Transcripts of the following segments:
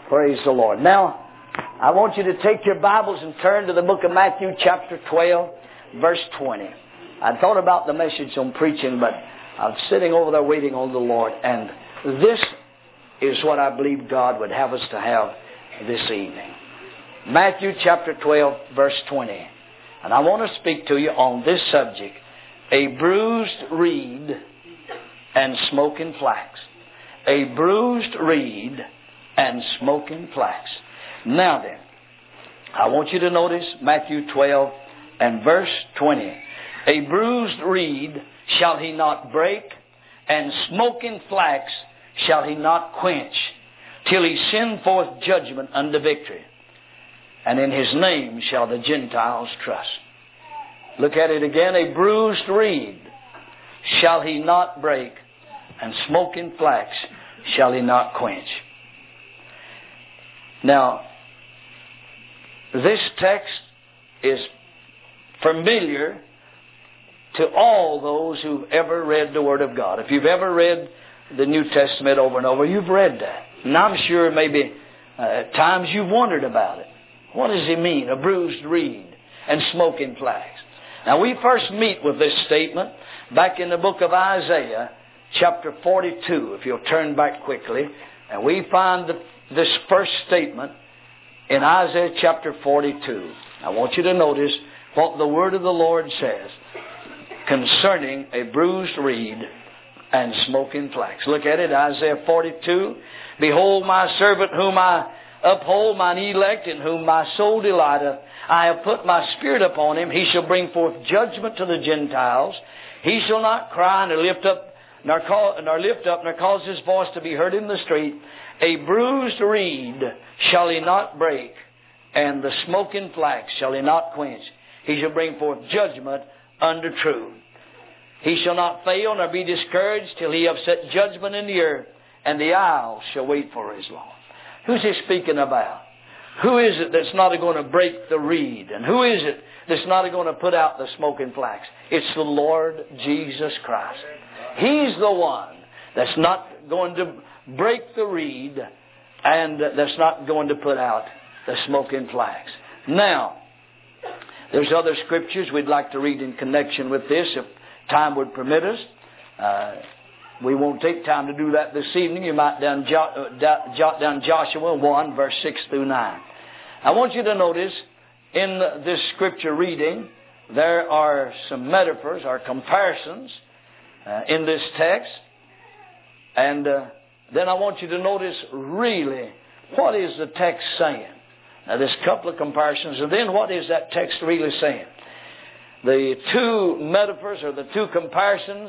Praise the Lord. Now, I want you to take your Bibles and turn to the book of Matthew chapter 12, verse 20. I thought about the message on preaching, but I was sitting over there waiting on the Lord. And this is what I believe God would have us to have this evening. Matthew chapter 12, verse 20. And I want to speak to you on this subject: a bruised reed and smoking flax. A bruised reed and smoking flax. Now then, I want you to notice Matthew 12 and verse 20. A bruised reed shall he not break, and smoking flax shall he not quench, till he send forth judgment unto victory. And in his name shall the Gentiles trust. Look at it again. A bruised reed shall he not break, and smoking flax shall he not quench. Now, this text is familiar to all those who've ever read the Word of God. If you've ever read the New Testament over and over, you've read that. And I'm sure maybe at times you've wondered about it. What does he mean, a bruised reed and smoking flax? Now, we first meet with this statement back in the book of Isaiah, chapter 42, if you'll turn back quickly. And we find this first statement in Isaiah chapter 42. I want you to notice what the word of the Lord says concerning a bruised reed and smoking flax. Look at it, Isaiah 42. Behold my servant whom I uphold, mine elect, in whom my soul delighteth. I have put my spirit upon him. He shall bring forth judgment to the Gentiles. He shall not cry nor lift up, nor cause his voice to be heard in the street. A bruised reed shall he not break, and the smoking flax shall he not quench. He shall bring forth judgment unto truth. He shall not fail nor be discouraged till he have set judgment in the earth, and the isles shall wait for his law. Who's he speaking about? Who is it that's not going to break the reed? And who is it that's not going to put out the smoking flax? It's the Lord Jesus Christ. He's the one that's not going to break the reed and that's not going to put out the smoking flax. Now, there's other scriptures we'd like to read in connection with this if time would permit us. We won't take time to do that this evening. You might jot down Joshua 1, verse 6 through 9. I want you to notice in this scripture reading, there are some metaphors or comparisons in this text. And then I want you to notice really what is the text saying. Now there's a couple of comparisons, and then what is that text really saying? The two metaphors or the two comparisons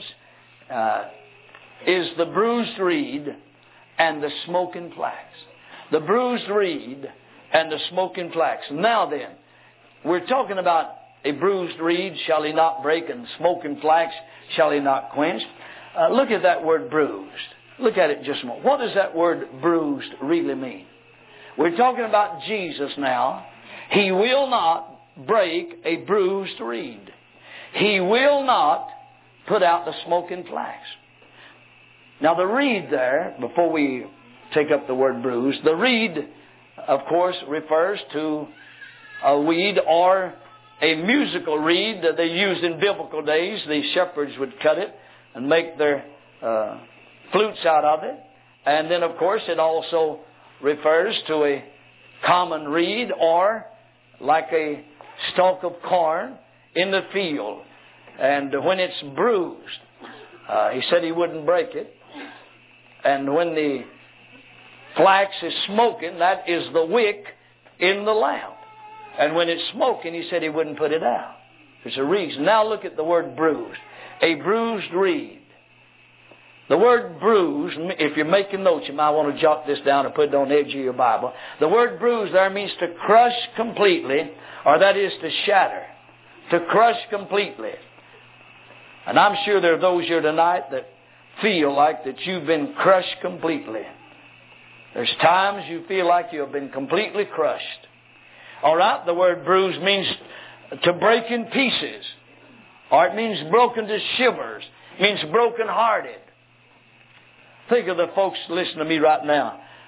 is the bruised reed and the smoking flax. The bruised reed and the smoking flax. Now then, we're talking about a bruised reed shall he not break, and smoking flax shall he not quench. Look at that word bruised. Look at it just a moment. What does that word bruised really mean? We're talking about Jesus now. He will not break a bruised reed. He will not put out the smoking flax. Now the reed there, before we take up the word bruised, the reed, of course, refers to a weed or a musical reed that they used in biblical days. The shepherds would cut it and make their flutes out of it. And then, of course, it also refers to a common reed or like a stalk of corn in the field. And when it's bruised, he said he wouldn't break it. And when the flax is smoking, that is the wick in the lamp. And when it's smoking, he said he wouldn't put it out. There's a reason. Now look at the word bruised. A bruised reed. The word bruised, if you're making notes, you might want to jot this down and put it on the edge of your Bible. The word bruised there means to crush completely, or that is to shatter. To crush completely. And I'm sure there are those here tonight that feel like that you've been crushed completely. There's times you feel like you have been completely crushed. All right, the word bruised means to break in pieces. Or it means broken to shivers. It means broken-hearted. Think of the folks listening to me right now.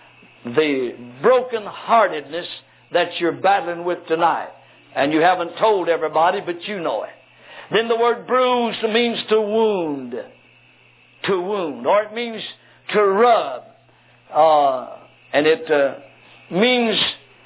the brokenheartedness that you're battling with tonight. And you haven't told everybody, but you know it. Then the word bruised means to wound. To wound. Or it means to rub. And it means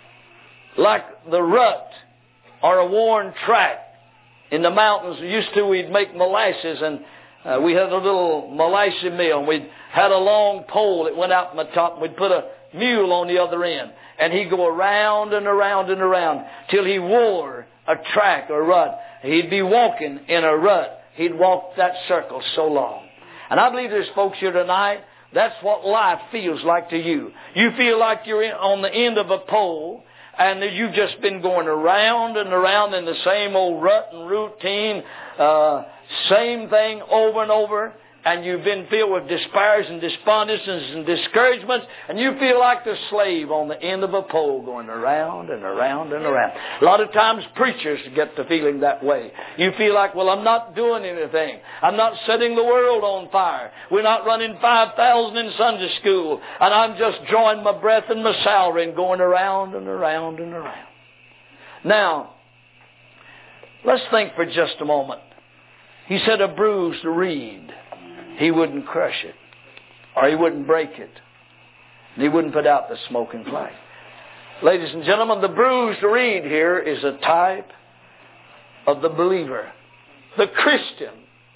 like the rut or a worn track. In the mountains, we'd make molasses, and we had a little molasses mill, and we'd had a long pole that went out from the top, and we'd put a mule on the other end. And he'd go around and around and around till he wore a track or rut. He'd be walking in a rut. He'd walk that circle so long. And I believe there's folks here tonight, that's what life feels like to you. You feel like you're on the end of a pole, and that you've just been going around and around in the same old rut and routine, same thing over and over, and you've been filled with despairs and despondencies and discouragements, and you feel like the slave on the end of a pole going around and around and around. A lot of times preachers get the feeling that way. You feel like, well, I'm not doing anything. I'm not setting the world on fire. We're not running 5,000 in Sunday school, and I'm just drawing my breath and my salary and going around and around and around. Now, let's think for just a moment. He said a bruised reed. He wouldn't crush it, or he wouldn't break it, and he wouldn't put out the smoking flame. Ladies and gentlemen, the bruised reed here is a type of the believer, the Christian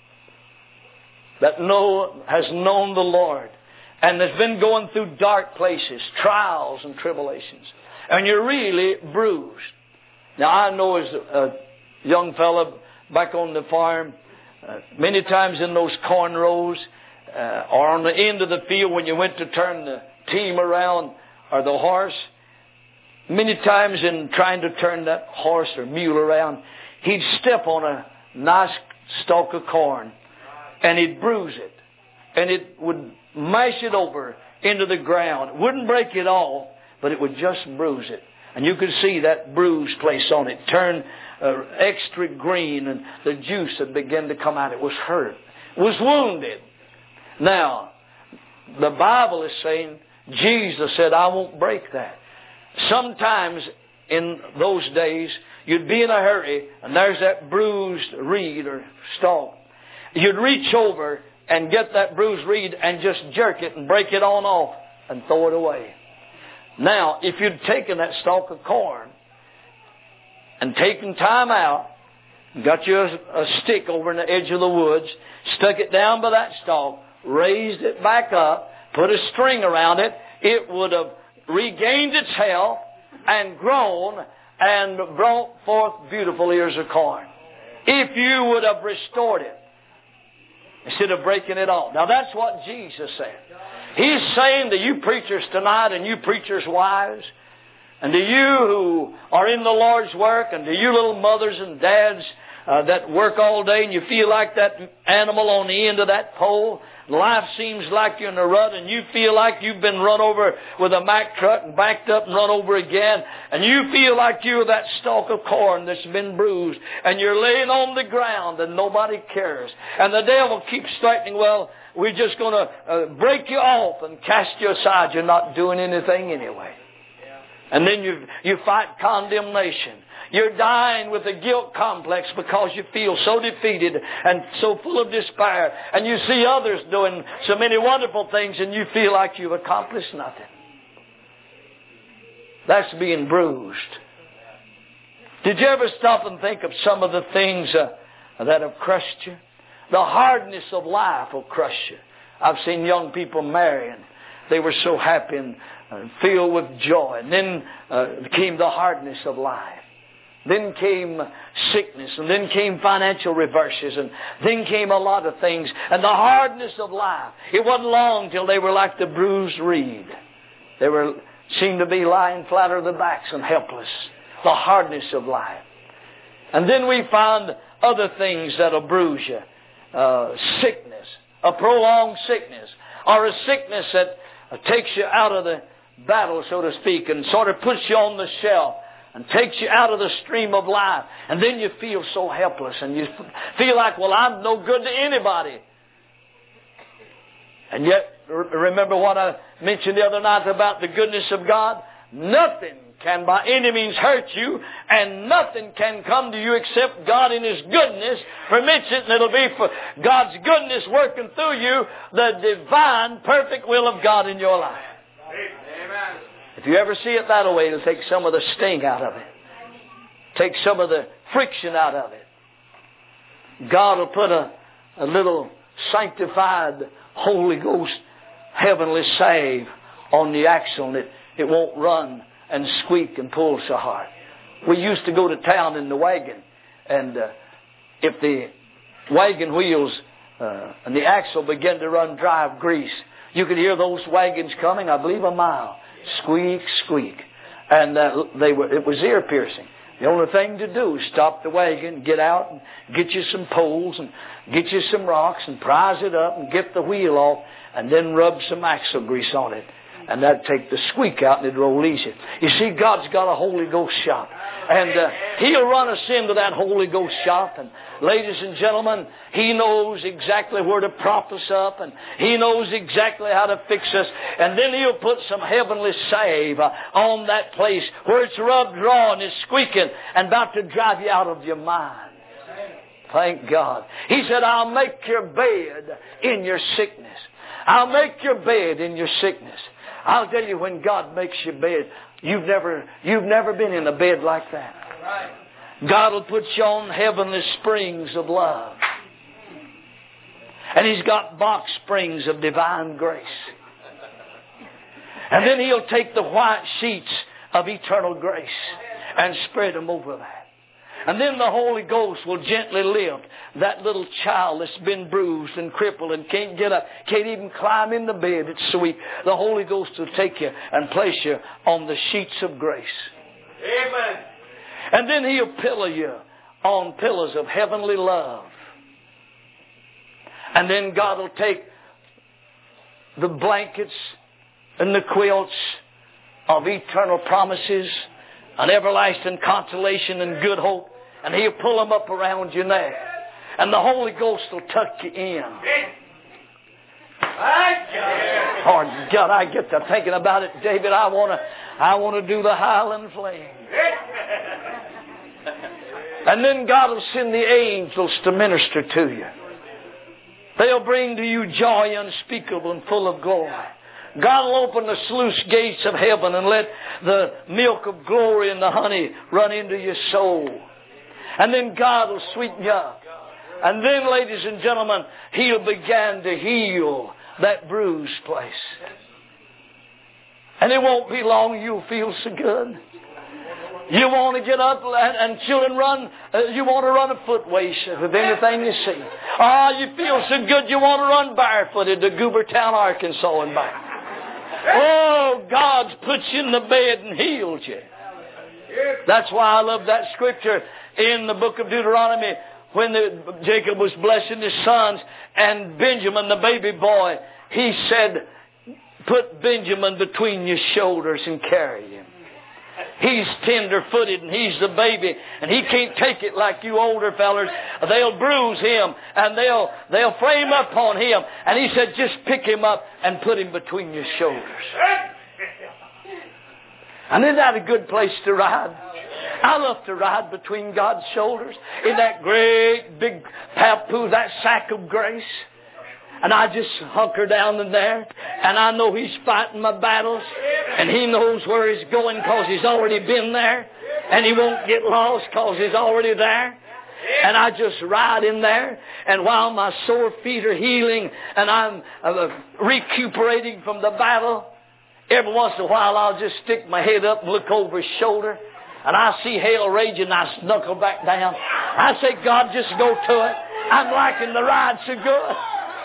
that has known the Lord and has been going through dark places, trials and tribulations, and you're really bruised. Now, I know as a young fella back on the farm, many times in those corn rows or on the end of the field when you went to turn the team around or the horse, many times in trying to turn that horse or mule around, he'd step on a nice stalk of corn and he'd bruise it. And it would mash it over into the ground. It wouldn't break it all, but it would just bruise it. And you could see that bruise place on it turn extra green, and the juice had begun to come out. It was hurt. It was wounded. Now, the Bible is saying, Jesus said, I won't break that. Sometimes in those days, you'd be in a hurry, and there's that bruised reed or stalk. You'd reach over and get that bruised reed and just jerk it and break it on off and throw it away. Now, if you'd taken that stalk of corn and taken time out, got you a stick over in the edge of the woods, stuck it down by that stalk, raised it back up, put a string around it, it would have regained its health and grown and brought forth beautiful ears of corn. If you would have restored it, instead of breaking it off. Now that's what Jesus said. He's saying to you preachers tonight, and you preachers' wives, and to you who are in the Lord's work, and to you little mothers and dads that work all day, and you feel like that animal on the end of that pole. Life seems like you're in a rut, and you feel like you've been run over with a Mack truck and backed up and run over again. And you feel like you're that stalk of corn that's been bruised, and you're laying on the ground and nobody cares. And the devil keeps threatening, well, we're just going to break you off and cast you aside. You're not doing anything anyway. And then you fight condemnation. You're dying with a guilt complex because you feel so defeated and so full of despair. And you see others doing so many wonderful things and you feel like you've accomplished nothing. That's being bruised. Did you ever stop and think of some of the things that have crushed you? The hardness of life will crush you. I've seen young people marrying. They were so happy and filled with joy. And then came the hardness of life. Then came sickness, and then came financial reverses, and then came a lot of things. And the hardness of life. It wasn't long till they were like the bruised reed. They seemed to be lying flat on their backs and helpless. The hardness of life. And then we find other things that'll bruise you. Sickness, a prolonged sickness, or a sickness that takes you out of the battle, so to speak, and sort of puts you on the shelf. And takes you out of the stream of life. And then you feel so helpless. And you feel like, well, I'm no good to anybody. And yet remember what I mentioned the other night about the goodness of God? Nothing can by any means hurt you, and nothing can come to you except God in His goodness permits it, and it'll be for God's goodness working through you, the divine, perfect will of God in your life. Amen. If you ever see it that way, it'll take some of the sting out of it. Take some of the friction out of it. God will put a little sanctified Holy Ghost heavenly salve on the axle, and it won't run and squeak and pull so hard. We used to go to town in the wagon, and if the wagon wheels and the axle began to run dry of grease, you could hear those wagons coming, I believe, a mile. Squeak, squeak. And it was ear piercing. The only thing to do is stop the wagon, get out and get you some poles and get you some rocks and prise it up and get the wheel off and then rub some axle grease on it. And that'd take the squeak out and it'd roll easy. You see, God's got a Holy Ghost shop. And He'll run us into that Holy Ghost shop. And ladies and gentlemen, He knows exactly where to prop us up. And He knows exactly how to fix us. And then He'll put some heavenly salve on that place where it's rubbed raw and it's squeaking and about to drive you out of your mind. Thank God. He said, I'll make your bed in your sickness. I'll make your bed in your sickness. I'll tell you, when God makes your bed, you've never been in a bed like that. God will put you on heavenly springs of love. And He's got box springs of divine grace. And then He'll take the white sheets of eternal grace and spread them over that. And then the Holy Ghost will gently lift that little child that's been bruised and crippled and can't get up, can't even climb in the bed. It's so weak. The Holy Ghost will take you and place you on the sheets of grace. Amen. And then He'll pillow you on pillows of heavenly love. And then God will take the blankets and the quilts of eternal promises and everlasting consolation and good hope, and He'll pull them up around your neck. And the Holy Ghost will tuck you in. Oh, God, I get to thinking about it, David. I want to do the Highland Flame. And then God will send the angels to minister to you. They'll bring to you joy unspeakable and full of glory. God will open the sluice gates of heaven and let the milk of glory and the honey run into your soul. And then God will sweeten you up. And then, ladies and gentlemen, He'll begin to heal that bruised place. And it won't be long you'll feel so good. You want to get up and children run. You want to run a foot race with anything you see. You feel so good you want to run barefooted to Goobertown, Arkansas and back. Oh, God's put you in the bed and healed you. That's why I love that scripture in the book of Deuteronomy when Jacob was blessing his sons and Benjamin, the baby boy, he said, put Benjamin between your shoulders and carry him. He's tender-footed and he's the baby and he can't take it like you older fellers. They'll bruise him and they'll frame up on him. And he said, just pick him up and put him between your shoulders. And isn't that a good place to ride? I love to ride between God's shoulders in that great big papoose, that sack of grace. And I just hunker down in there. And I know He's fighting my battles. And He knows where He's going because He's already been there. And He won't get lost because He's already there. And I just ride in there. And while my sore feet are healing and I'm recuperating from the battle, every once in a while I'll just stick my head up and look over His shoulder. And I see hell raging and I snuckle back down. I say, God, just go to it. I'm liking the ride so good.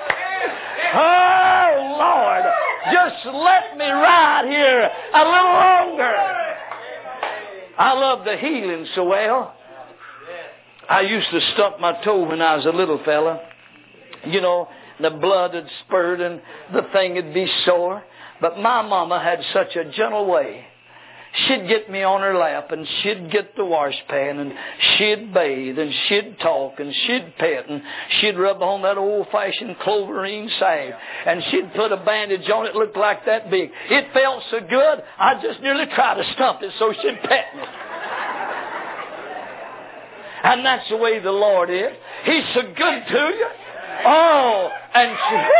Oh, Lord, just let me ride here a little longer. I love the healing so well. I used to stump my toe when I was a little fella. You know, the blood would spurt and the thing would be sore. But my mama had such a gentle way. she'd get me on her lap, and she'd get the washpan, and she'd bathe, and she'd talk, and she'd pet, and she'd rub on that old-fashioned Cloverine salve, and she'd put a bandage on it that looked like that big. It felt so good, I just nearly tried to stump it so she'd pet me. And that's the way the Lord is. He's so good to you. Oh, and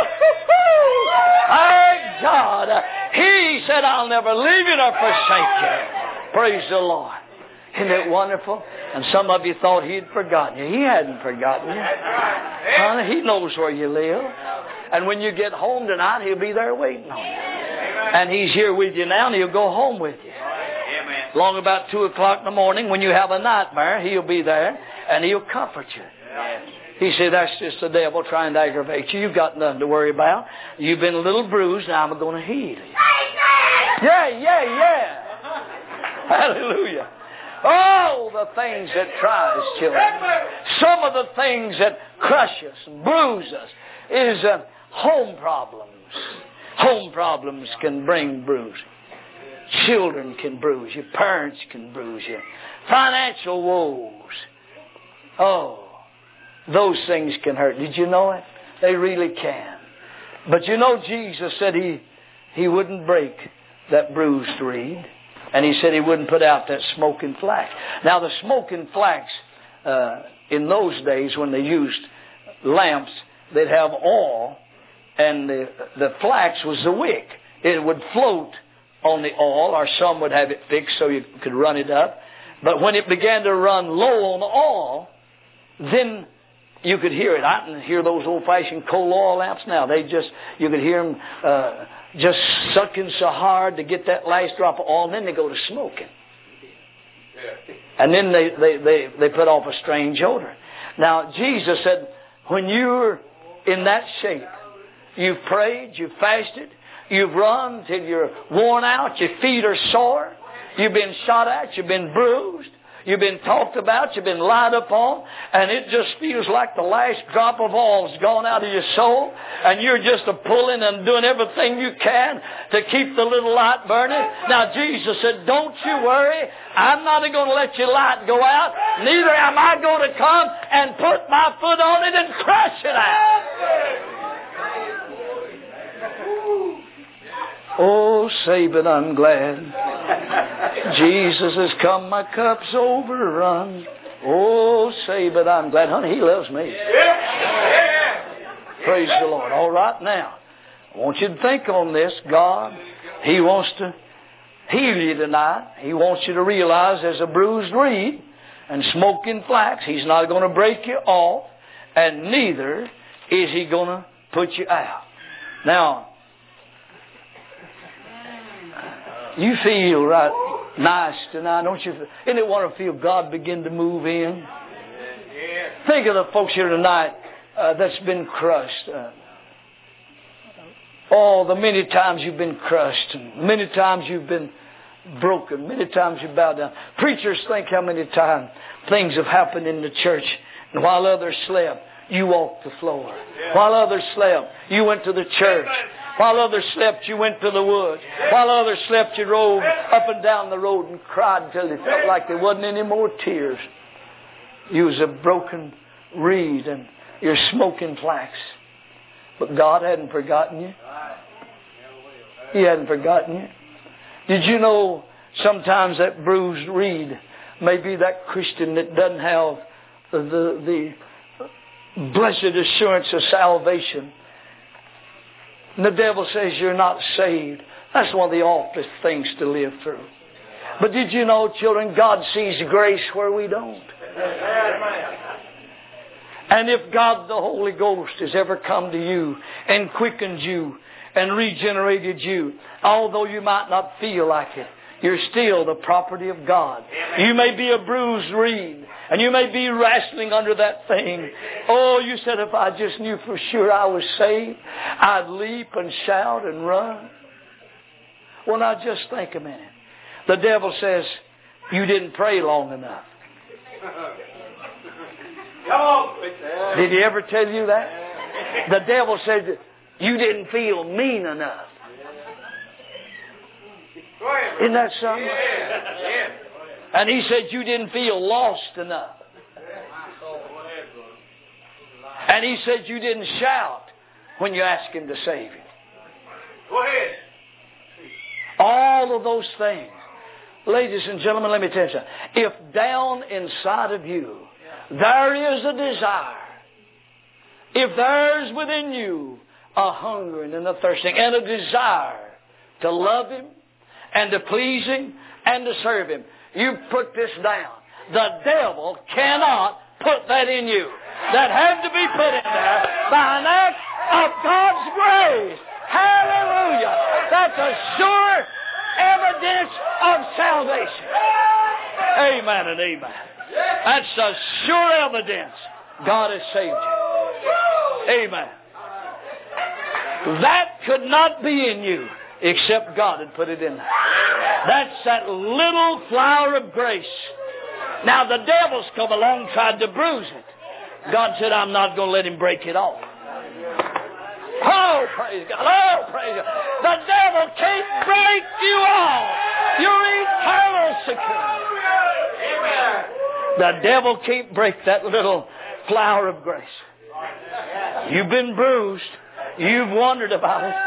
my God, He said, I'll never leave you nor forsake you. Praise the Lord. Isn't it wonderful? And some of you thought He'd forgotten you. He hadn't forgotten you. Honey, He knows where you live. And when you get home tonight, He'll be there waiting on you. And He's here with you now, and He'll go home with you. Long about 2 o'clock in the morning, when you have a nightmare, He'll be there, and He'll comfort you. He said, that's just the devil trying to aggravate you. You've got nothing to worry about. You've been a little bruised, now I'm going to heal you. Yeah. Hallelujah. Oh, the things that try us, children. Some of the things that crush us and bruise us is home problems. Home problems can bring bruising. Children can bruise you. Parents can bruise you. Financial woes. Oh, those things can hurt. Did you know it? They really can. But you know, Jesus said He wouldn't break that bruised reed. And He said He wouldn't put out that smoking flax. Now, the smoking flax, in those days when they used lamps, they'd have oil, and the flax was the wick. It would float on the oil, or some would have it fixed so you could run it up. But when it began to run low on the oil, then you could hear it. I can hear those old-fashioned coal oil lamps now. You could hear them just sucking so hard to get that last drop of oil, and then they go to smoking. And then they put off a strange odor. Now, Jesus said, when you're in that shape, you've prayed, you've fasted, you've run till you're worn out, your feet are sore, you've been shot at, you've been bruised, you've been talked about, you've been lied upon, and it just feels like the last drop of oil's gone out of your soul, and you're just a-pulling and doing everything you can to keep the little light burning. Now, Jesus said, don't you worry. I'm not going to let your light go out. Neither am I going to come and put my foot on it and crush it out. Oh, say, but I'm glad Jesus has come, my cup's overrun. Oh, say, but I'm glad. Honey, He loves me. Praise the Lord. All right, now, I want you to think on this. God, He wants to heal you tonight. He wants you to realize there's a bruised reed and smoking flax. He's not going to break you off, and neither is He going to put you out. Now, you feel right nice tonight, don't you? Isn't it wonderful to feel God begin to move in? Think of the folks here tonight that's been crushed. The many times you've been crushed, and many times you've been broken, many times you've bowed down. Preachers think how many times things have happened in the church, and while others slept, you walked the floor. While others slept, you went to the church. While others slept, you went to the woods. While others slept, you rode up and down the road and cried until it felt like there wasn't any more tears. You was a broken reed and you're smoking flax. But God hadn't forgotten you. He hadn't forgotten you. Did you know sometimes that bruised reed may be that Christian that doesn't have the blessed assurance of salvation? And the devil says you're not saved. That's one of the awfulest things to live through. But did you know, children, God sees grace where we don't. And if God the Holy Ghost has ever come to you and quickened you and regenerated you, although you might not feel like it, you're still the property of God. You may be a bruised reed, and you may be wrestling under that thing. Oh, you said, if I just knew for sure I was saved, I'd leap and shout and run. Well, now just think a minute. The devil says, you didn't pray long enough. Did he ever tell you that? The devil said, you didn't feel mean enough. Isn't that something? And he said you didn't feel lost enough. And he said you didn't shout when you asked him to save you. Go ahead. All of those things. Ladies and gentlemen, let me tell you something. If down inside of you there is a desire, if there's within you a hungering and a thirsting and a desire to love Him and to please Him and to serve Him, you put this down. The devil cannot put that in you. That had to be put in there by an act of God's grace. Hallelujah. That's a sure evidence of salvation. Amen and amen. That's a sure evidence God has saved you. Amen. That could not be in you except God had put it in there. That's that little flower of grace. Now the devil's come along and tried to bruise it. God said, I'm not going to let him break it off. Oh, praise God. Oh, praise God. The devil can't break you off your eternal security. The devil can't break that little flower of grace. You've been bruised. You've wondered about it.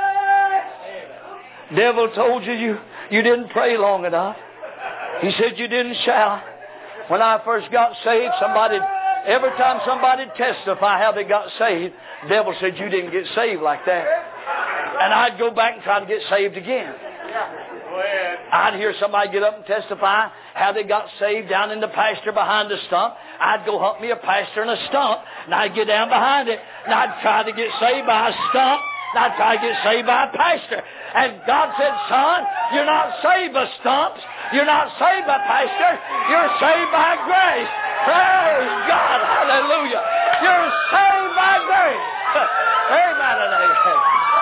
Devil told you didn't pray long enough. He said you didn't shout. When I first got saved, every time somebody testify how they got saved, the devil said you didn't get saved like that. And I'd go back and try to get saved again. I'd hear somebody get up and testify how they got saved down in the pasture behind the stump. I'd go hunt me a pasture and a stump, and I'd get down behind it, and I'd try to get saved by a stump, and I'd try to get saved by a pasture. And God said, son, you're not saved by stumps. You're not saved by pastures. You're saved by grace. Praise God. Hallelujah. You're saved by grace. Amen and amen.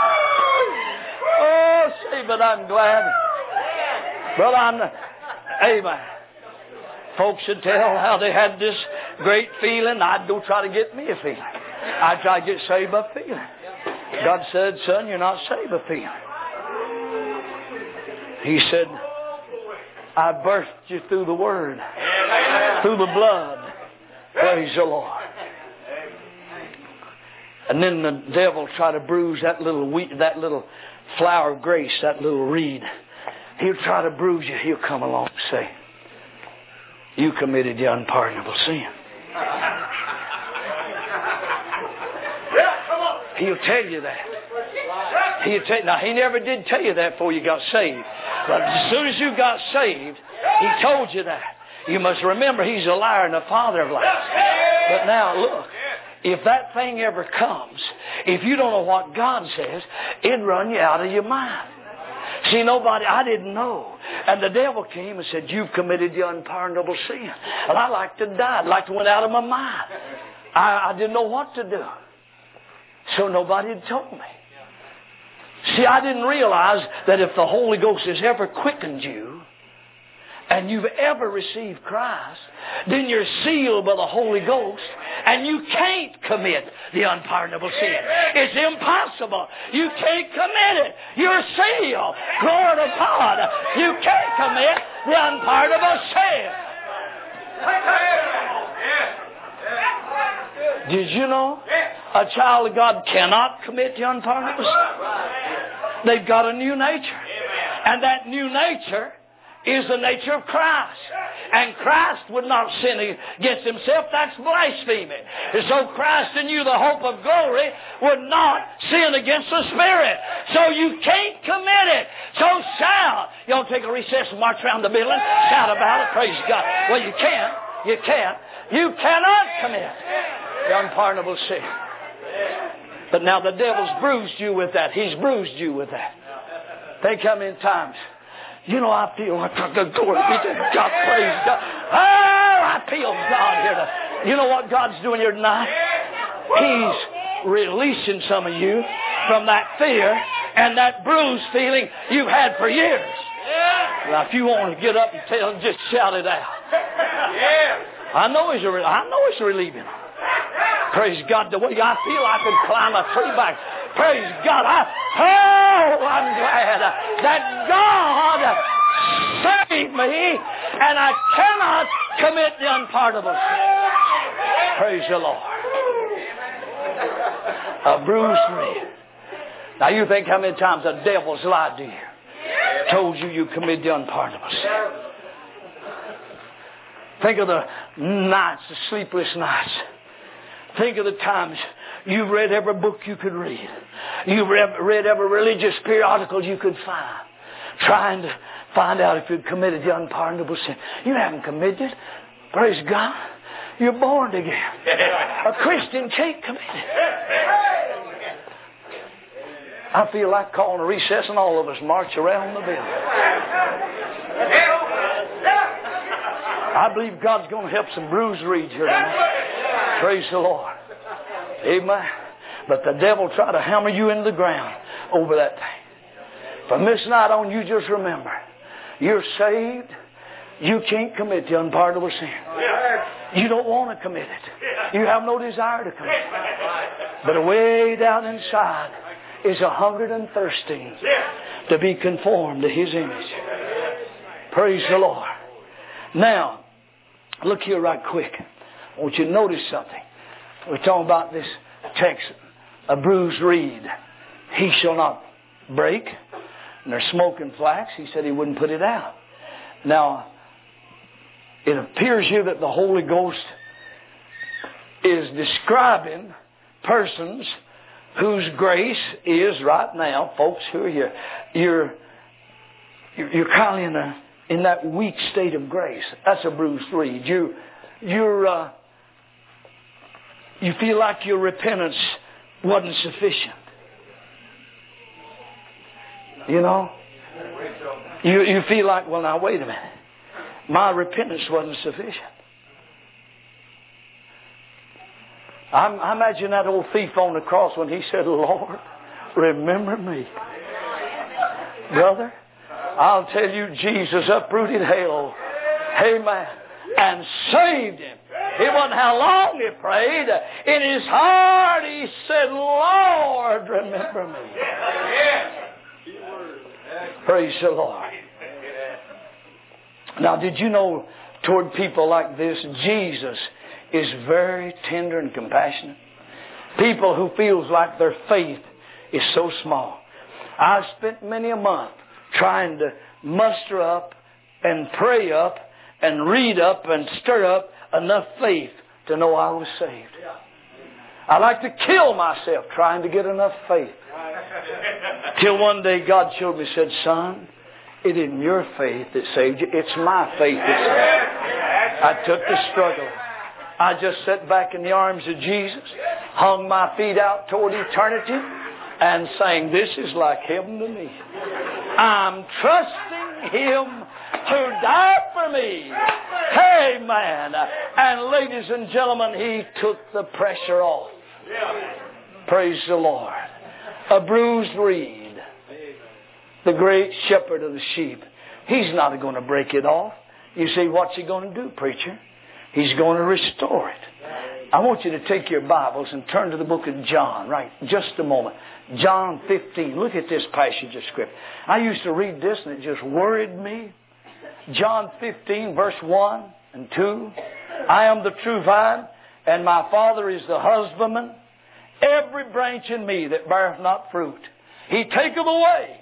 Oh, see, but I'm glad. Brother, amen. Folks should tell how they had this great feeling. I'd go try to get me a feeling. I'd try to get saved by feeling. God said, son, you're not saved by feeling. He said, I birthed you through the Word, through the blood. Praise the Lord. And then the devil tried to bruise that little flower of grace, that little reed. He'll try to bruise you. He'll come along and say, you committed the unpardonable sin. He'll tell you that. Now, he never did tell you that before you got saved. But as soon as you got saved, he told you that. You must remember he's a liar and the father of lies. But now, look. If that thing ever comes, if you don't know what God says, it'd run you out of your mind. See, I didn't know. And the devil came and said, you've committed the unpardonable sin. And I like to die. I'd like to went out of my mind. I didn't know what to do. So nobody had told me. See, I didn't realize that if the Holy Ghost has ever quickened you, and you've ever received Christ, then you're sealed by the Holy Ghost, and you can't commit the unpardonable sin. It's impossible. You can't commit it. You're sealed. Glory to God. You can't commit the unpardonable sin. Did you know a child of God cannot commit the unpardonable sin? They've got a new nature. And that new nature is the nature of Christ. And Christ would not sin against himself. That's blasphemy. And so Christ in you, the hope of glory, would not sin against the Spirit. So you can't commit it. So shout. You don't take a recess and march around the building. Shout about it. Praise God. Well, you can't. You can't. You cannot commit the unpardonable sin. But now the devil's bruised you with that. He's bruised you with that. Think how many times. You know, I feel like glory be to God, praise God. Oh, I feel God here. You know what God's doing here tonight? He's releasing some of you from that fear and that bruised feeling you've had for years. Now, if you want to get up and tell him, just shout it out. I know it's relieving. Praise God. The way I feel I can climb a tree back. Praise God. I'm glad that God saved me, and I cannot commit the unpardonable sin. Praise the Lord. A bruised reed. Now you think how many times the devil's lied to you. Told you committed the unpardonable sin. Think of the nights, the sleepless nights. Think of the times you've read every book you could read. You've read every religious periodical you could find. Trying to find out if you'd committed the unpardonable sin. You haven't committed it. Praise God. You're born again. A Christian can't commit it. I feel like calling a recess and all of us march around the building. I believe God's going to help some bruised reeds here tonight. Praise the Lord. Amen. But the devil tried to hammer you into the ground over that thing. From this night on, you just remember, you're saved. You can't commit the unpardonable sin. You don't want to commit it. You have no desire to commit it. But way down inside is a hunger and thirsting to be conformed to His image. Praise the Lord. Now, look here right quick. I want you to notice something. We're talking about this text, a bruised reed. He shall not break. And there's smoke and flax. He said He wouldn't put it out. Now, it appears here that the Holy Ghost is describing persons whose grace is right now, folks who are here. You're kind of in that weak state of grace. That's a bruised reed. You feel like your repentance wasn't sufficient. You know? You feel like, well, now wait a minute. My repentance wasn't sufficient. I imagine that old thief on the cross when he said, Lord, remember me. Brother, I'll tell you, Jesus uprooted hell. Amen. And saved him. It wasn't how long he prayed. In his heart he said, Lord, remember me. Praise the Lord. Now, did you know toward people like this, Jesus is very tender and compassionate? People who feels like their faith is so small. I spent many a month trying to muster up and pray up and read up and stir up enough faith to know I was saved. I like to kill myself trying to get enough faith. Till one day God showed me, said, son, it isn't your faith that saved you. It's my faith that saved you. I took the struggle. I just sat back in the arms of Jesus, hung my feet out toward eternity, and sang, this is like heaven to me. I'm trusting Him to die for me. Amen. And ladies and gentlemen, He took the pressure off. Praise the Lord. A bruised reed. The great shepherd of the sheep. He's not going to break it off. You say, what's He going to do, preacher? He's going to restore it. I want you to take your Bibles and turn to the book of John, right? Just a moment. John 15. Look at this passage of Scripture. I used to read this and it just worried me. John 15, verse 1 and 2. I am the true vine, and my Father is the husbandman. Every branch in me that beareth not fruit, He taketh away.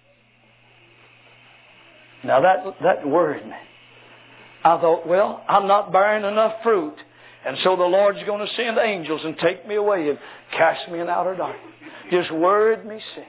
Now that worried me. I thought, well, I'm not bearing enough fruit. And so the Lord's going to send angels and take me away and cast me in outer darkness. Just worried me sick.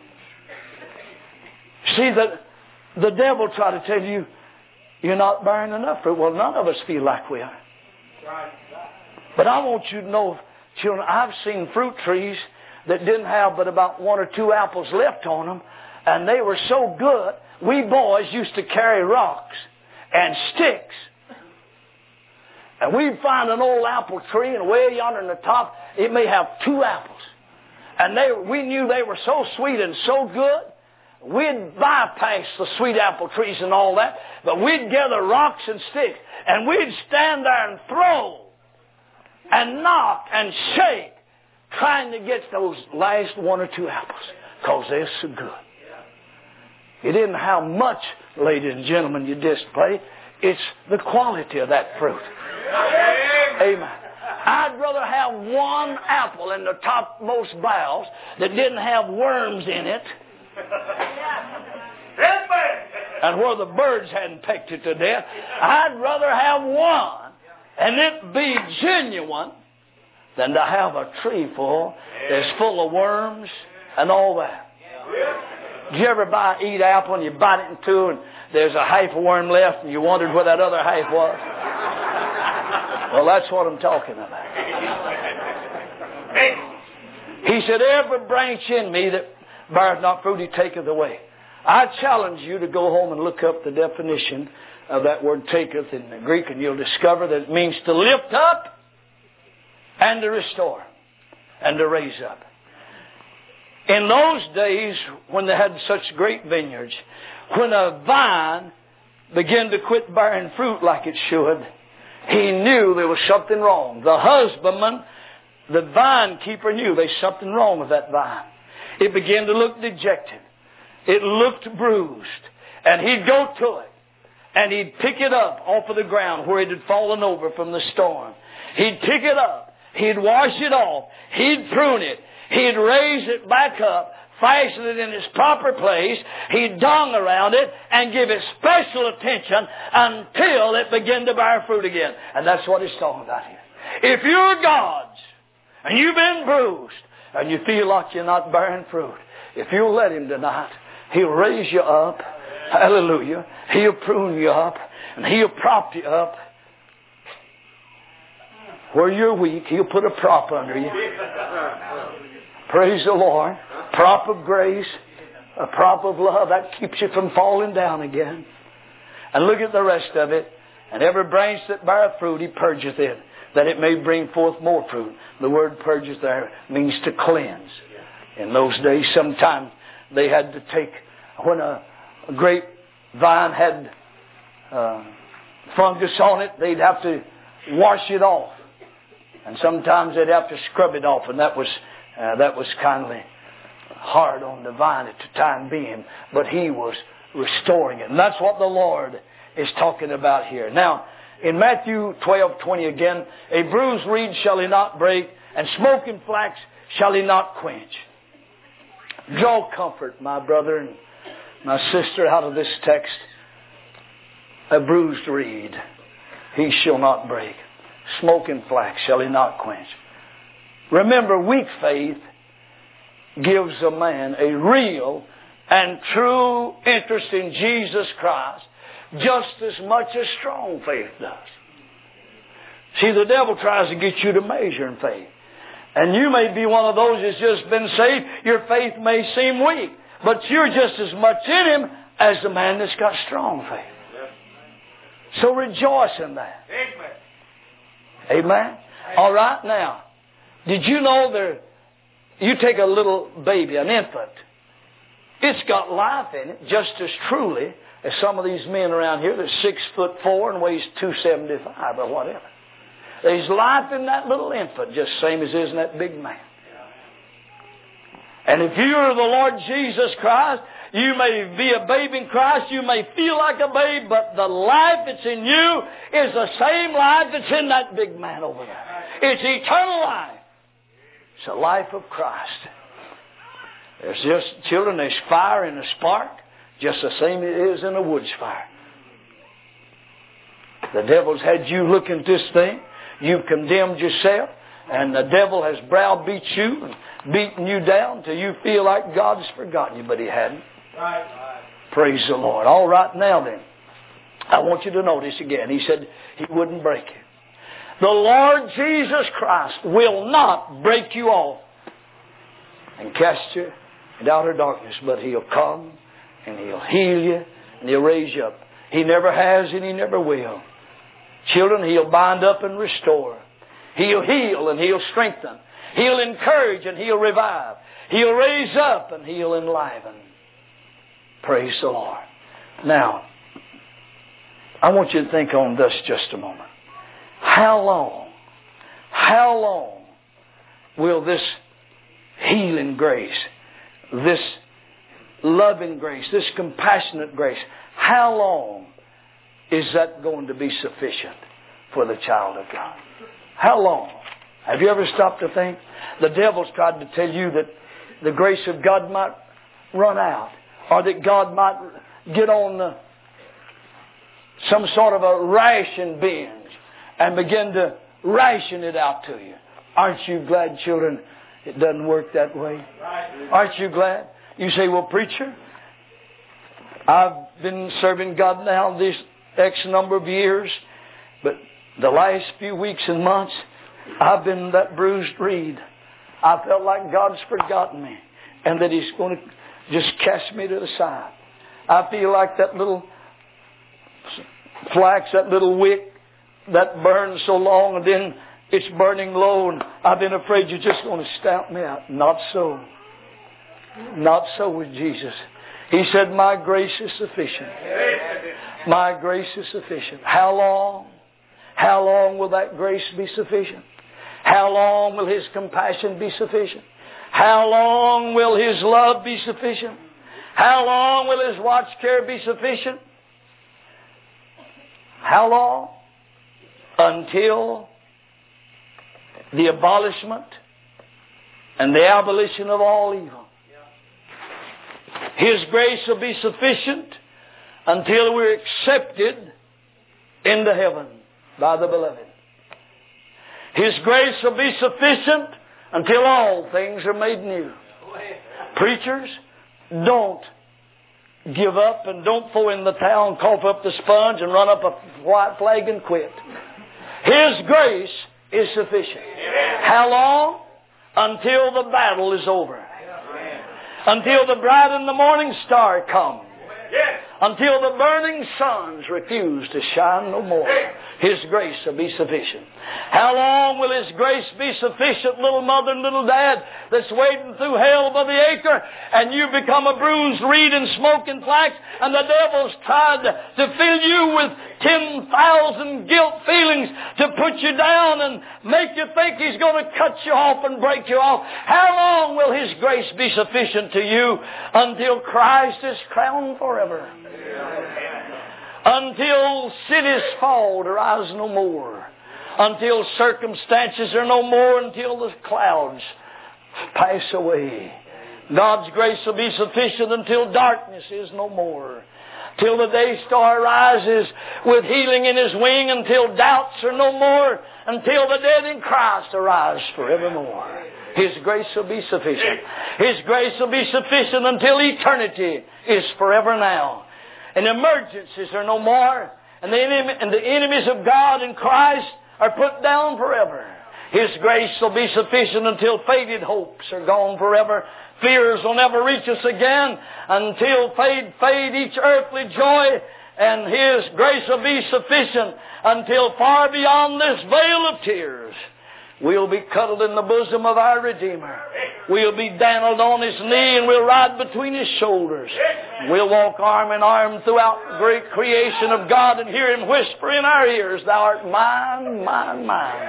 See, the devil tried to tell you, you're not bearing enough fruit. Well, none of us feel like we are. But I want you to know, children, I've seen fruit trees that didn't have but about 1 or 2 apples left on them. And they were so good, we boys used to carry rocks and sticks. And we'd find an old apple tree, and way yonder in the top, it may have 2 apples. And we knew they were so sweet and so good, we'd bypass the sweet apple trees and all that, but we'd gather rocks and sticks, and we'd stand there and throw and knock and shake, trying to get those last 1 or 2 apples, because they're so good. It isn't how much ladies and gentlemen, you display. It's the quality of that fruit. Amen. I'd rather have one apple in the topmost boughs that didn't have worms in it, and where the birds hadn't pecked it to death. I'd rather have one and it be genuine than to have a tree that's full of worms and all that. Did you ever eat apple and you bite it in two and there's a half a worm left and you wondered where that other half was? Well, that's what I'm talking about. He said, every branch in me that beareth not fruit, He taketh away. I challenge you to go home and look up the definition of that word taketh in the Greek, and you'll discover that it means to lift up and to restore and to raise up. In those days when they had such great vineyards, when a vine began to quit bearing fruit like it should, he knew there was something wrong. The husbandman, the vine keeper, knew there's something wrong with that vine. It began to look dejected. It looked bruised. And he'd go to it. And he'd pick it up off of the ground where it had fallen over from the storm. He'd pick it up. He'd wash it off. He'd prune it. He'd raise it back up, fasten it in its proper place. He'd dung around it and give it special attention until it began to bear fruit again. And that's what he's talking about here. If you're God's and you've been bruised and you feel like you're not bearing fruit, if you'll let Him tonight, He'll raise you up. Hallelujah. He'll prune you up and He'll prop you up. Where you're weak, He'll put a prop under you. Praise the Lord. Prop of grace, a prop of love, that keeps you from falling down again. And look at the rest of it. And every branch that beareth fruit, He purgeth it, that it may bring forth more fruit. The word purgeth there means to cleanse. In those days, sometimes they had to take, when a grapevine had fungus on it, they'd have to wash it off. And sometimes they'd have to scrub it off, and that was kindly hard on the vine at the time being, but He was restoring it. And that's what the Lord is talking about here. Now, in Matthew 12:20 again, a bruised reed shall He not break, and smoking flax shall He not quench. Draw comfort, my brother and my sister, out of this text. A bruised reed He shall not break. Smoking flax shall He not quench. Remember, weak faith gives a man a real and true interest in Jesus Christ just as much as strong faith does. See, the devil tries to get you to measure in faith. And you may be one of those that's just been saved. Your faith may seem weak, but you're just as much in Him as the man that's got strong faith. So rejoice in that. Amen. Amen. All right, now, did you know you take a little baby, an infant, it's got life in it just as truly as some of these men around here that's 6'4" and weighs 275 or whatever. There's life in that little infant just same as is in that big man. And if you're the Lord Jesus Christ, you may be a babe in Christ, you may feel like a babe, but the life that's in you is the same life that's in that big man over there. It's eternal life. It's the life of Christ. There's just, children, there's fire in a spark, just the same it is in a wood's fire. The devil's had you look at this thing. You've condemned yourself. And the devil has browbeat you and beaten you down till you feel like God's forgotten you, but He hadn't. Right. Praise the Lord. All right, now then, I want you to notice again. He said He wouldn't break you. The Lord Jesus Christ will not break you off and cast you into outer darkness, but He'll come and He'll heal you and He'll raise you up. He never has and He never will. Children, He'll bind up and restore. He'll heal and He'll strengthen. He'll encourage and He'll revive. He'll raise up and He'll enliven. Praise the Lord. Now, I want you to think on this just a moment. How long will this healing grace, this loving grace, this compassionate grace, how long is that going to be sufficient for the child of God? How long? Have you ever stopped to think? The devil's tried to tell you that the grace of God might run out, or that God might get on some sort of a ration binge and begin to ration it out to you. Aren't you glad, children, it doesn't work that way? Aren't you glad? You say, well, preacher, I've been serving God now this X number of years, but the last few weeks and months, I've been that bruised reed. I felt like God's forgotten me and that He's going to just cast me to the side. I feel like that little flax, that little wick that burns so long and then it's burning low, and I've been afraid you're just going to stamp me out. Not so. Not so with Jesus. He said, my grace is sufficient. My grace is sufficient. How long? How long will that grace be sufficient? How long will His compassion be sufficient? How long will His love be sufficient? How long will His watch care be sufficient? How long? Until the abolishment and the abolition of all evil. His grace will be sufficient until we're accepted into heaven by the beloved. His grace will be sufficient until all things are made new. Preachers, don't give up and don't throw in the towel and cough up the sponge and run up a white flag and quit. His grace is sufficient. How long? Until the battle is over. Until the bright and the morning star come. Until the burning suns refuse to shine no more. His grace will be sufficient. How long will His grace be sufficient, little mother and little dad, that's wading through hell by the acre, and you become a bruised reed and smoking flax, and the devil's tried to fill you with 10,000 guilt feelings to put you down and make you think He's going to cut you off and break you off. How long will His grace be sufficient to you? Until Christ is crowned forever. Until cities fall to rise no more. Until circumstances are no more. Until the clouds pass away. God's grace will be sufficient until darkness is no more. Till the day star rises with healing in His wing. Until doubts are no more. Until the dead in Christ arise forevermore. His grace will be sufficient. His grace will be sufficient until eternity is forever now. And emergencies are no more. And the enemies of God in Christ are put down forever. His grace will be sufficient until faded hopes are gone forever. Fears will never reach us again until fade each earthly joy. And His grace will be sufficient until far beyond this veil of tears we'll be cuddled in the bosom of our Redeemer. We'll be dandled on His knee and we'll ride between His shoulders. We'll walk arm in arm throughout the great creation of God and hear Him whisper in our ears, Thou art mine, mine, mine.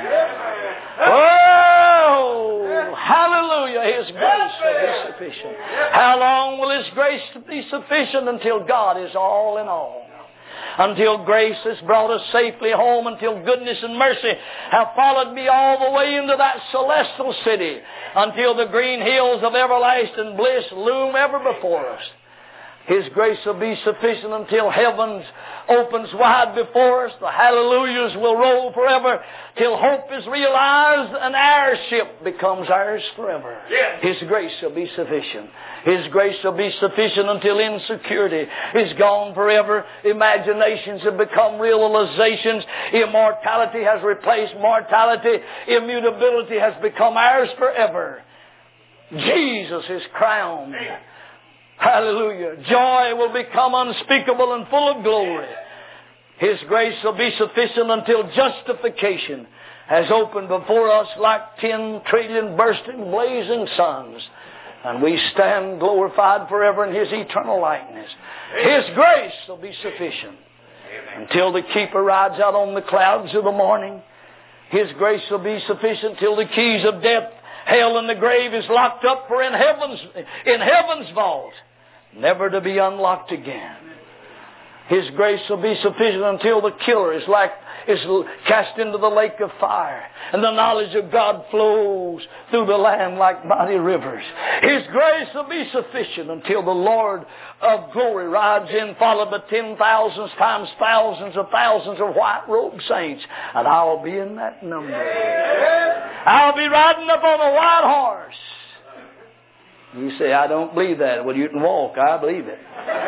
Oh, hallelujah. His grace will be sufficient. How long will His grace be sufficient? Until God is all in all. Until grace has brought us safely home, until goodness and mercy have followed me all the way into that celestial city, until the green hills of everlasting bliss loom ever before us. His grace will be sufficient until heaven opens wide before us. The hallelujahs will roll forever till hope is realized and our ship becomes ours forever. His grace will be sufficient. His grace will be sufficient until insecurity is gone forever. Imaginations have become realizations. Immortality has replaced mortality. Immutability has become ours forever. Jesus is crowned. Hallelujah. Joy will become unspeakable and full of glory. His grace will be sufficient until justification has opened before us like 10 trillion bursting blazing suns. And we stand glorified forever in His eternal likeness. His grace will be sufficient until the keeper rides out on the clouds of the morning. His grace will be sufficient till the keys of death, hell, and the grave is locked up. For in heaven's vault never to be unlocked again. His grace will be sufficient until the killer is cast into the lake of fire, and the knowledge of God flows through the land like mighty rivers. His grace will be sufficient until the Lord of glory rides in, followed by 10,000 times thousands of white-robed saints, and I'll be in that number. I'll be riding up on a white horse. You say, I don't believe that. Well, you can walk. I believe it.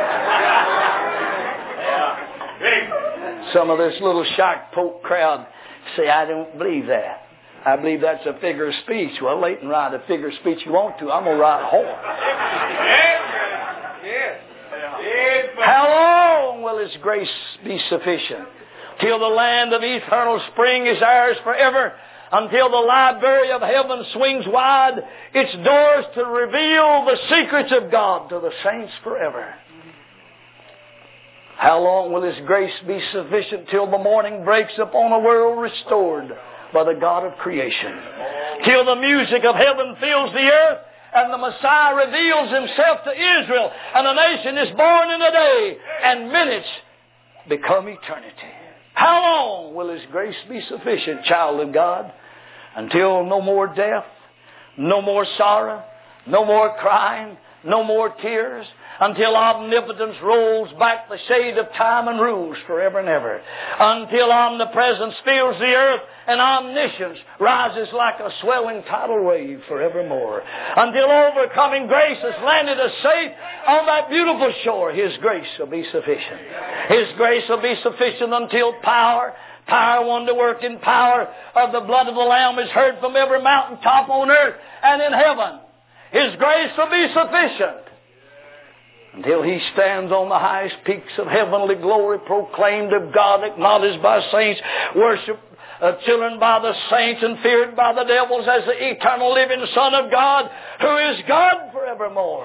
Some of this little shock poke crowd say, I don't believe that. I believe that's a figure of speech. Well, they can ride a figure of speech you want to. I'm going to ride a horse. How long will His grace be sufficient? Till the land of eternal spring is ours forever. Until the library of heaven swings wide its doors to reveal the secrets of God to the saints forever. How long will His grace be sufficient? Till the morning breaks upon a world restored by the God of creation. Till the music of heaven fills the earth and the Messiah reveals Himself to Israel, and a nation is born in a day and minutes become eternity. How long will His grace be sufficient, child of God? Until no more death, no more sorrow, no more crying, no more tears. Until omnipotence rolls back the shade of time and rules forever and ever. Until omnipresence fills the earth and omniscience rises like a swelling tidal wave forevermore. Until overcoming grace has landed us safe on that beautiful shore, His grace will be sufficient. His grace will be sufficient until power, wonder-working power of the blood of the Lamb is heard from every mountaintop on earth and in heaven. His grace will be sufficient until He stands on the highest peaks of heavenly glory, proclaimed of God, acknowledged by saints, worshipped children by the saints, and feared by the devils as the eternal living Son of God, who is God forevermore.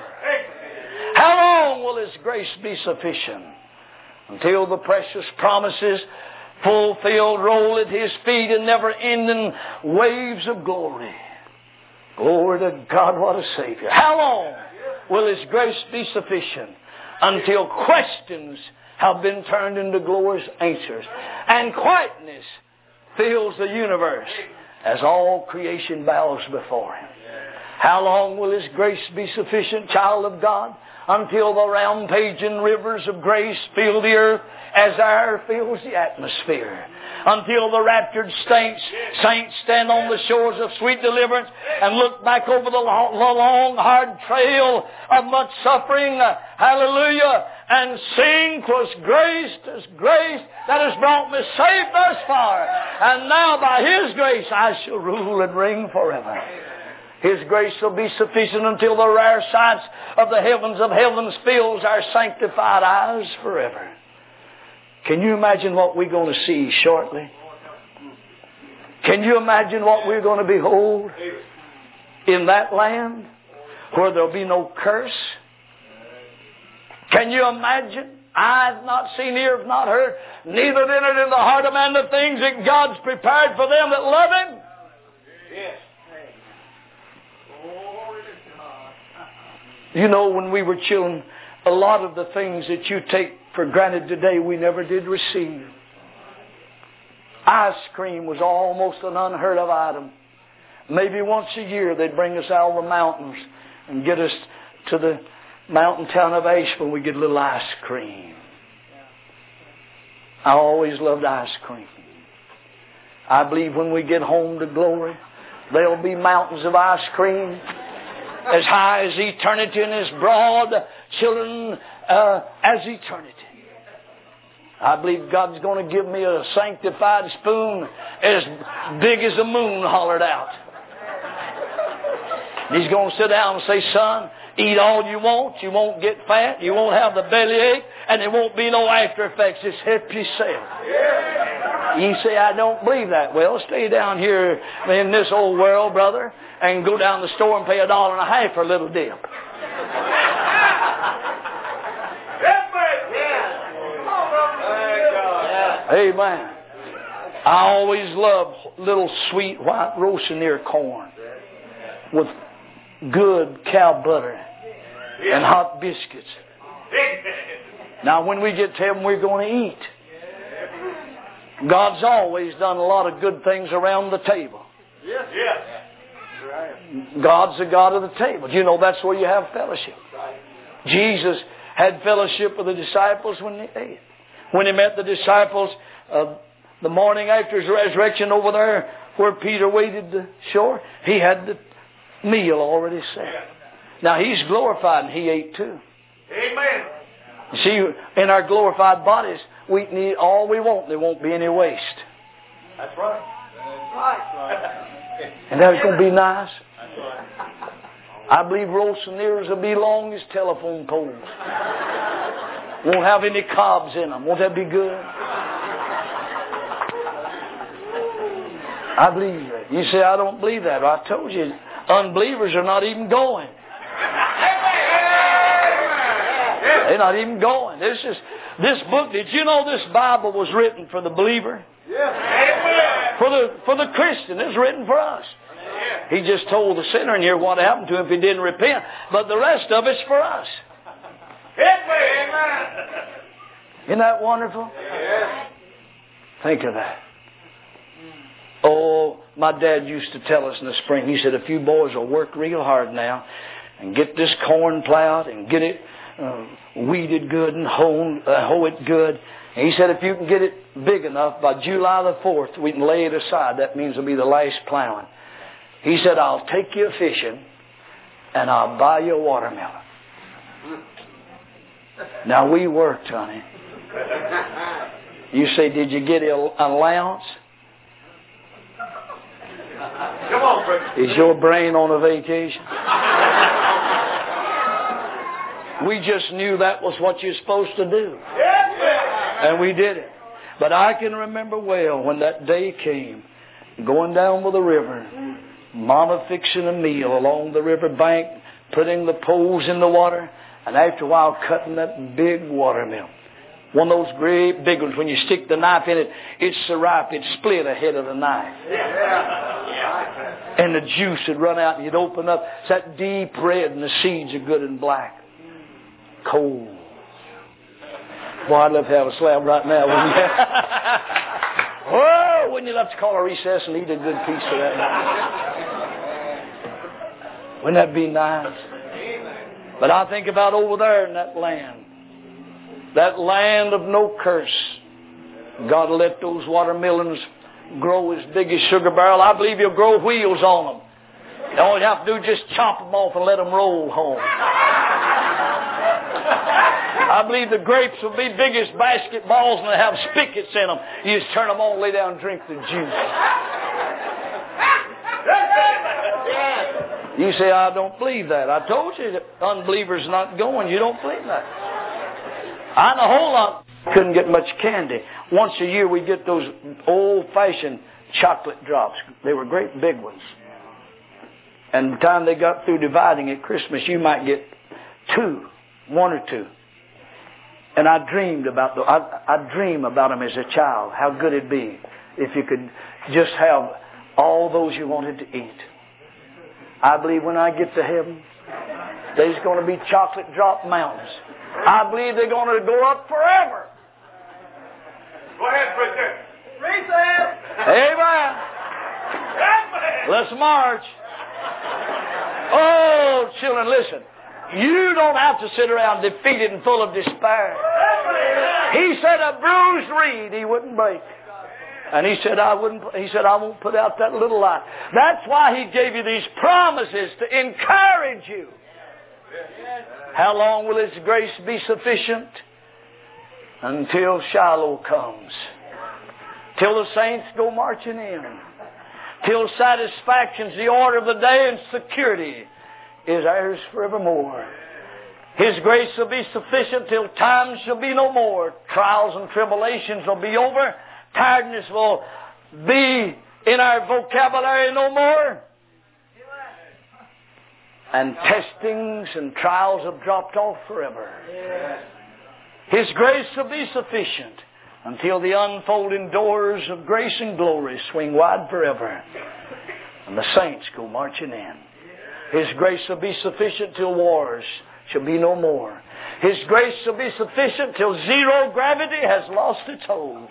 How long will His grace be sufficient? Until the precious promises fulfilled roll at His feet in never-ending waves of glory. Glory to God, what a Savior. How long will His grace be sufficient? Until questions have been turned into glorious answers, and quietness fills the universe as all creation bows before Him. How long will His grace be sufficient, child of God? Until the rampaging rivers of grace fill the earth as air fills the atmosphere. Until the raptured saints stand on the shores of sweet deliverance and look back over the long, hard trail of much suffering, hallelujah, and sing, 'twas grace that has brought me safe thus far, and now by His grace I shall rule and reign forever. His grace will be sufficient until the rare sights of the heavens of heavens fills our sanctified eyes forever. Can you imagine what we're going to see shortly? Can you imagine what we're going to behold in that land where there'll be no curse? Can you imagine? Eye have not seen, ear have not heard, neither entered in the heart of man the things that God's prepared for them that love Him. Yes. You know, when we were children, a lot of the things that you take for granted today we never did receive. Ice cream was almost an unheard of item. Maybe once a year they'd bring us out of the mountains and get us to the mountain town of Asheville and we'd get a little ice cream. I always loved ice cream. I believe when we get home to glory, there'll be mountains of ice cream as high as eternity and as broad, children, as eternity. I believe God's going to give me a sanctified spoon as big as the moon hollered out. And He's going to sit down and say, son, eat all you want. You won't get fat. You won't have the bellyache. And there won't be no after effects. Just help yourself. You say, I don't believe that. Well, stay down here in this old world, brother, and go down to the store and pay $1.50 for a little dip. Amen. I always love little sweet white roasting ear corn with good cow butter and hot biscuits. Now, when we get to heaven, we're going to eat. God's always done a lot of good things around the table. Yes. God's the God of the table. You know that's where you have fellowship. Jesus had fellowship with the disciples when they ate. When He met the disciples the morning after His resurrection over there where Peter waded the shore, He had the meal already set. Now He's glorified and He ate too. Amen. You see, in our glorified bodies, we can eat all we want. There won't be any waste. That's right. And that's going to be nice. I believe roasting ears will be long as telephone poles. Won't have any cobs in them. Won't that be good? I believe that. You say, I don't believe that. Well, I told you, unbelievers are not even going. They're not even going. This book, did you know this Bible was written for the believer? For the Christian. It's written for us. He just told the sinner in here what happened to him if he didn't repent. But the rest of it's for us. Isn't that wonderful? Think of that. Oh, my dad used to tell us in the spring, he said, if you boys will work real hard now and get this corn plowed and get it weeded good and hoe it good. And he said if you can get it big enough, by July the 4th, we can lay it aside. That means it'll be the last plowing. He said, I'll take you fishing and I'll buy you a watermelon. Now we worked, honey. You say, did you get an allowance? Come on, brother. Is your brain on a vacation? We just knew that was what you're supposed to do. And we did it. But I can remember well when that day came, going down by the river, Mama fixing a meal along the river bank, putting the poles in the water, and after a while cutting that big watermelon. One of those great big ones. When you stick the knife in it, it's so ripe, it'd split ahead of the knife. And the juice would run out and you'd open up. It's that deep red and the seeds are good and black. Cold. Boy, I'd love to have a slab right now, wouldn't you? Whoa, wouldn't you love to call a recess and eat a good piece of that? Wouldn't that be nice? But I think about over there in that land of no curse. God will let those watermelons grow as big as sugar barrel. I believe He'll grow wheels on them. All you have to do is just chop them off and let them roll home. I believe the grapes will be big as basketballs and they have spigots in them. You just turn them on, lay down and drink the juice. You say, I don't believe that. I told you that unbelievers not going. You don't believe that. I know a whole lot. Couldn't get much candy. Once a year we get those old-fashioned chocolate drops. They were great big ones. And by the time they got through dividing at Christmas, you might get one or two. And I dreamed about them. I dream about them as a child. How good it'd be if you could just have all those you wanted to eat. I believe when I get to heaven, there's going to be chocolate drop mountains. I believe they're going to go up forever. Go ahead, preacher. Recess. Amen. Let's march. Oh, children, listen. You don't have to sit around defeated and full of despair. He said a bruised reed He wouldn't break. And He said, I won't put out that little light. That's why He gave you these promises to encourage you. How long will His grace be sufficient? Until Shiloh comes. Till the saints go marching in. Till satisfaction's the order of the day and security is ours forevermore. His grace will be sufficient till time shall be no more. Trials and tribulations will be over. Tiredness will be in our vocabulary no more. And testings and trials have dropped off forever. His grace will be sufficient until the unfolding doors of grace and glory swing wide forever. And the saints go marching in. His grace will be sufficient till wars shall be no more. His grace shall be sufficient till zero gravity has lost its hold.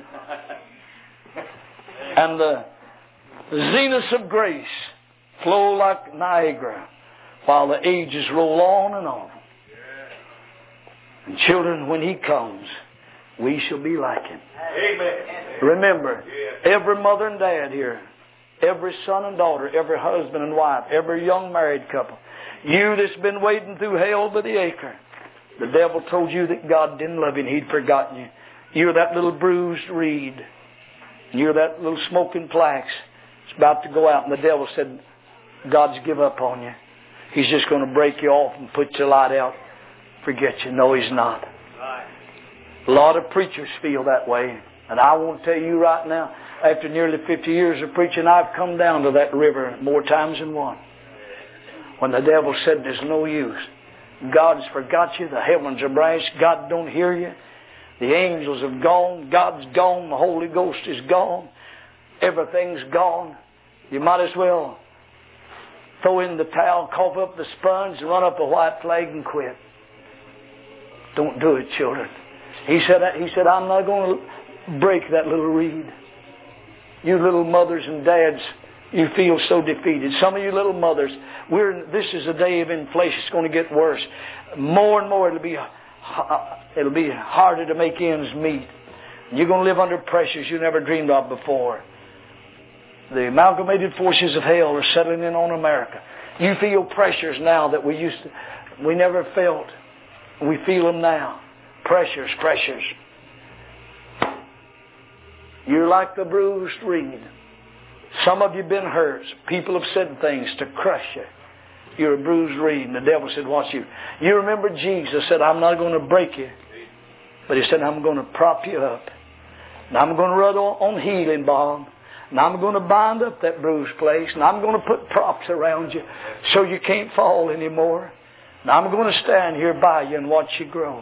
And the zeniths of grace flow like Niagara while the ages roll on and on. And children, when He comes, we shall be like Him. Amen. Remember, every mother and dad here, every son and daughter, every husband and wife, every young married couple, you that's been wading through hell by the acre, the devil told you that God didn't love you and He'd forgotten you. You're that little bruised reed. You're that little smoking flax. It's about to go out, and the devil said, God's give up on you. He's just going to break you off and put your light out. Forget you. No, He's not. A lot of preachers feel that way. And I want to tell you right now, after nearly 50 years of preaching, I've come down to that river more times than one. When the devil said, there's no use. God's forgot you. The heavens are brass. God don't hear you. The angels have gone. God's gone. The Holy Ghost is gone. Everything's gone. You might as well throw in the towel, cough up the sponge, and run up a white flag and quit. Don't do it, children. He said, I'm not going to break that little reed. You little mothers and dads, you feel so defeated. Some of you little mothers, this is a day of inflation. It's going to get worse. More and more it'll be harder to make ends meet. You're going to live under pressures you never dreamed of before. The amalgamated forces of hell are settling in on America. You feel pressures now that we never felt. We feel them now. Pressures. You're like the bruised reed. Some of you have been hurt. People have said things to crush you. You're a bruised reed. And the devil said, watch you. You remember Jesus said, I'm not going to break you. But He said, I'm going to prop you up. And I'm going to run on healing balm. And I'm going to bind up that bruised place. And I'm going to put props around you so you can't fall anymore. And I'm going to stand here by you and watch you grow.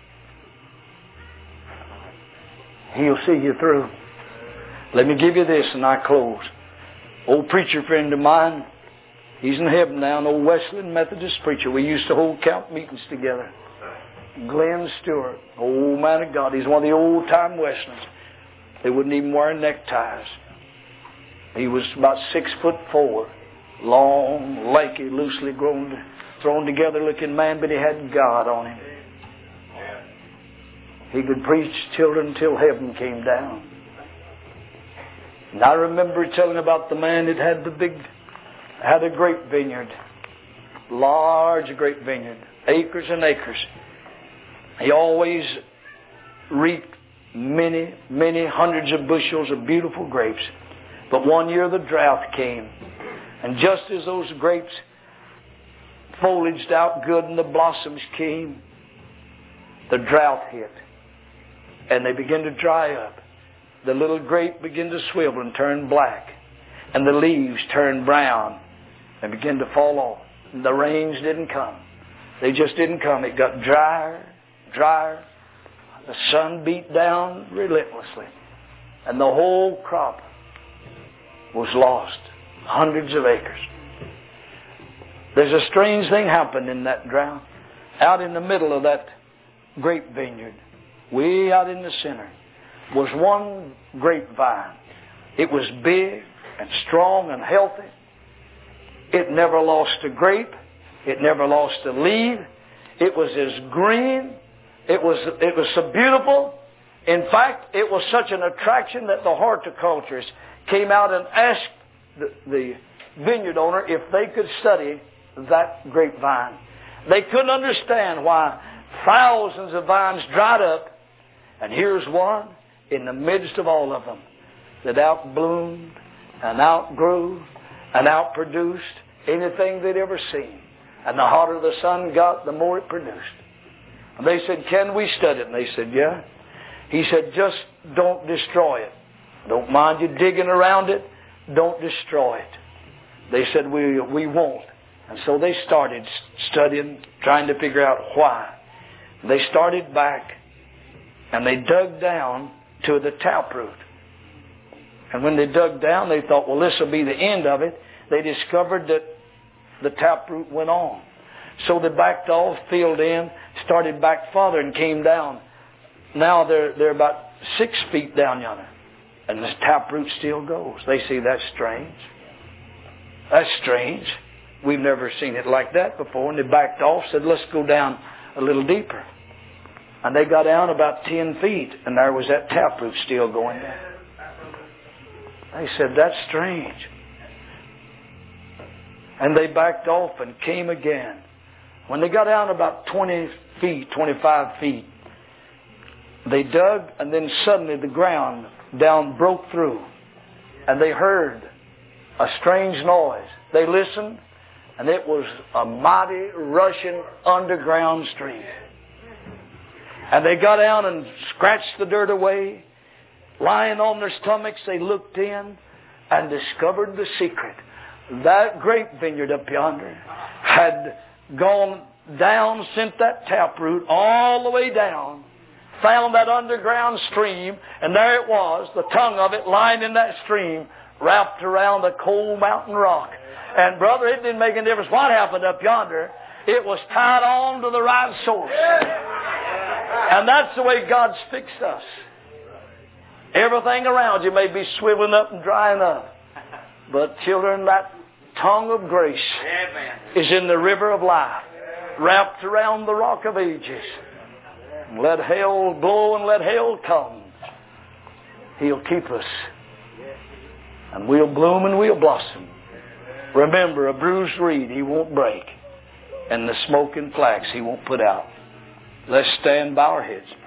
He'll see you through. Let me give you this and I close. Old preacher friend of mine, he's in heaven now, an old Wesleyan Methodist preacher. We used to hold camp meetings together. Glenn Stewart, old man of God. He's one of the old-time Wesleyans. They wouldn't even wear neckties. He was about 6'4", long, lanky, loosely thrown together looking man, but he had God on him. He could preach children till heaven came down. And I remember telling about the man that had a grape vineyard, large grape vineyard, acres and acres. He always reaped many, many hundreds of bushels of beautiful grapes. But one year the drought came. And just as those grapes foliaged out good and the blossoms came, the drought hit. And they began to dry up. The little grape began to swivel and turn black. And the leaves turned brown and began to fall off. And the rains didn't come. They just didn't come. It got drier. The sun beat down relentlessly. And the whole crop was lost. Hundreds of acres. There's a strange thing happened in that drought. Out in the middle of that grape vineyard, way out in the center, was one grapevine. It was big and strong and healthy. It never lost a grape. It never lost a leaf. It was as green. It was so beautiful. In fact, it was such an attraction that the horticulturists came out and asked the vineyard owner if they could study that grapevine. They couldn't understand why thousands of vines dried up, and here's one in the midst of all of them that outbloomed and outgrew and outproduced anything they'd ever seen. And the hotter the sun got, the more it produced. And they said, can we study it? And they said, yeah. He said, just don't destroy it. Don't mind you digging around it. Don't destroy it. They said, we won't. And so they started studying, trying to figure out why. They started back and they dug down to the taproot. And when they dug down, they thought, well, this will be the end of it. They discovered that the taproot went on. So they backed off, filled in, started back farther and came down. Now they're about 6 feet down yonder. And this taproot still goes. They see that's strange. That's strange. We've never seen it like that before. And they backed off, said, let's go down a little deeper. And they got down about 10 feet, and there was that taproot still going down. They said, that's strange. And they backed off and came again. When they got down about 20 feet, 25 feet, they dug, and then suddenly the ground down broke through. And they heard a strange noise. They listened, and it was a mighty rushing underground stream. And they got down and scratched the dirt away. Lying on their stomachs, they looked in and discovered the secret. That grape vineyard up yonder had gone down, sent that taproot all the way down, found that underground stream, and there it was, the tongue of it lying in that stream, wrapped around a cold mountain rock. And brother, it didn't make any difference what happened up yonder. It was tied on to the right source. And that's the way God's fixed us. Everything around you may be swiveling up and drying up. But children, that tongue of grace is in the river of life, wrapped around the rock of ages. Let hell blow and let hell come. He'll keep us. And we'll bloom and we'll blossom. Remember, a bruised reed He won't break. And the smoking flax He won't put out. Let's stand by our heads.